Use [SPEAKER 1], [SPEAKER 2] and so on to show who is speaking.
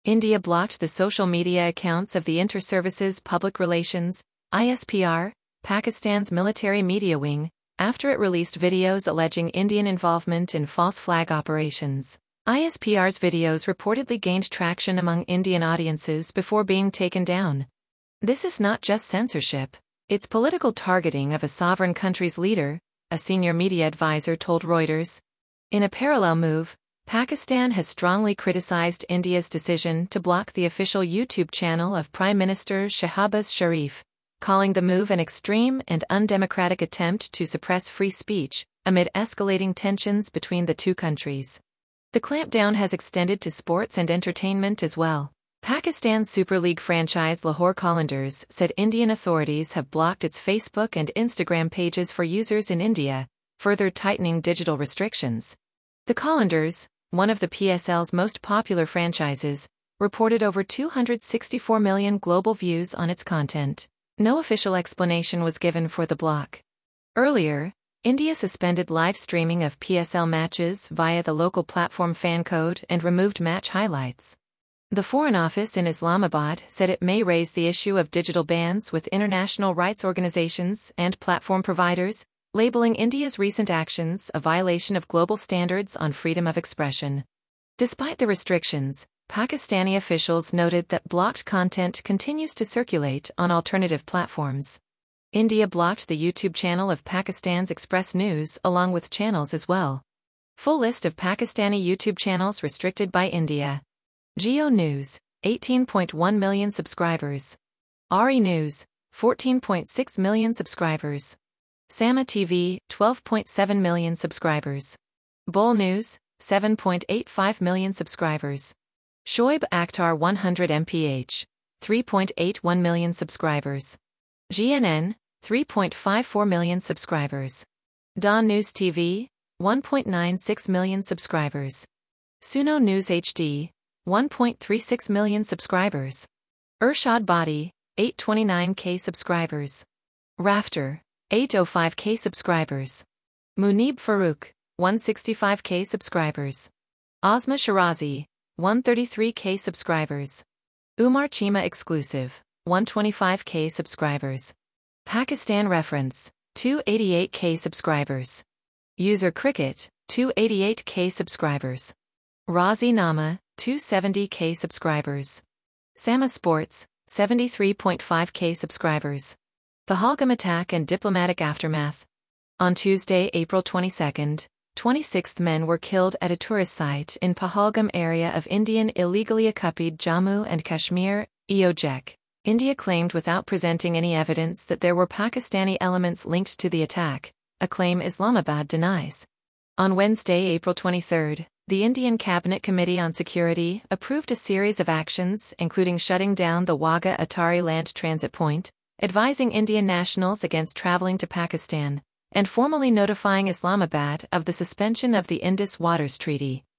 [SPEAKER 1] India blocked the social media accounts of the Inter-Services Public Relations (ISPR), Pakistan's military media wing, after it released videos alleging Indian involvement in false flag operations. ISPR's videos reportedly gained traction among Indian audiences before being taken down. This is not just censorship, it's political targeting of a sovereign country's leader, a senior media advisor told Reuters. In a parallel move, Pakistan has strongly criticized India's decision to block the official YouTube channel of Prime Minister Shehbaz Sharif, calling the move an extreme and undemocratic attempt to suppress free speech, amid escalating tensions between the two countries. The clampdown has extended to sports and entertainment as well. Pakistan's Super League franchise Lahore Qalandars said Indian authorities have blocked its Facebook and Instagram pages for users in India, further tightening digital restrictions. The Qalandars, one of the PSL's most popular franchises, reported over 264 million global views on its content. No official explanation was given for the block. Earlier, India suspended live streaming of PSL matches via the local platform FanCode and removed match highlights. The Foreign Office in Islamabad said it may raise the issue of digital bans with international rights organizations and platform providers, labeling India's recent actions a violation of global standards on freedom of expression. Despite the restrictions, Pakistani officials noted that blocked content continues to circulate on alternative platforms. India blocked the YouTube channel of Pakistan's Express News along with channels as well. Full list of Pakistani YouTube channels restricted by India. Geo News, 18.1 million subscribers. RE News, 14.6 million subscribers. Sama TV, 12.7 million subscribers. Bol News, 7.85 million subscribers. Shoaib Akhtar 100 mph, 3.81 million subscribers. GNN, 3.54 million subscribers. Dawn News TV, 1.96 million subscribers. Suno News HD, 1.36 million subscribers. Irshad Badi, 829k subscribers. Rafter, 805k subscribers. Munib Farouk, 165k subscribers. Ozma Shirazi, 133k subscribers. Umar Chima Exclusive, 125k subscribers. Pakistan Reference, 288k subscribers. User Cricket, 288k subscribers. Razi Nama, 270k subscribers. Sama Sports, 73.5k subscribers. Pahalgam attack and diplomatic aftermath. On Tuesday, April 22, 26 men were killed at a tourist site in Pahalgam area of Indian illegally occupied Jammu and Kashmir, EOJEK. India claimed without presenting any evidence that there were Pakistani elements linked to the attack, a claim Islamabad denies. On Wednesday, April 23, the Indian Cabinet Committee on Security approved a series of actions including shutting down the Wagah Atari land transit point, advising Indian nationals against traveling to Pakistan, and formally notifying Islamabad of the suspension of the Indus Waters Treaty.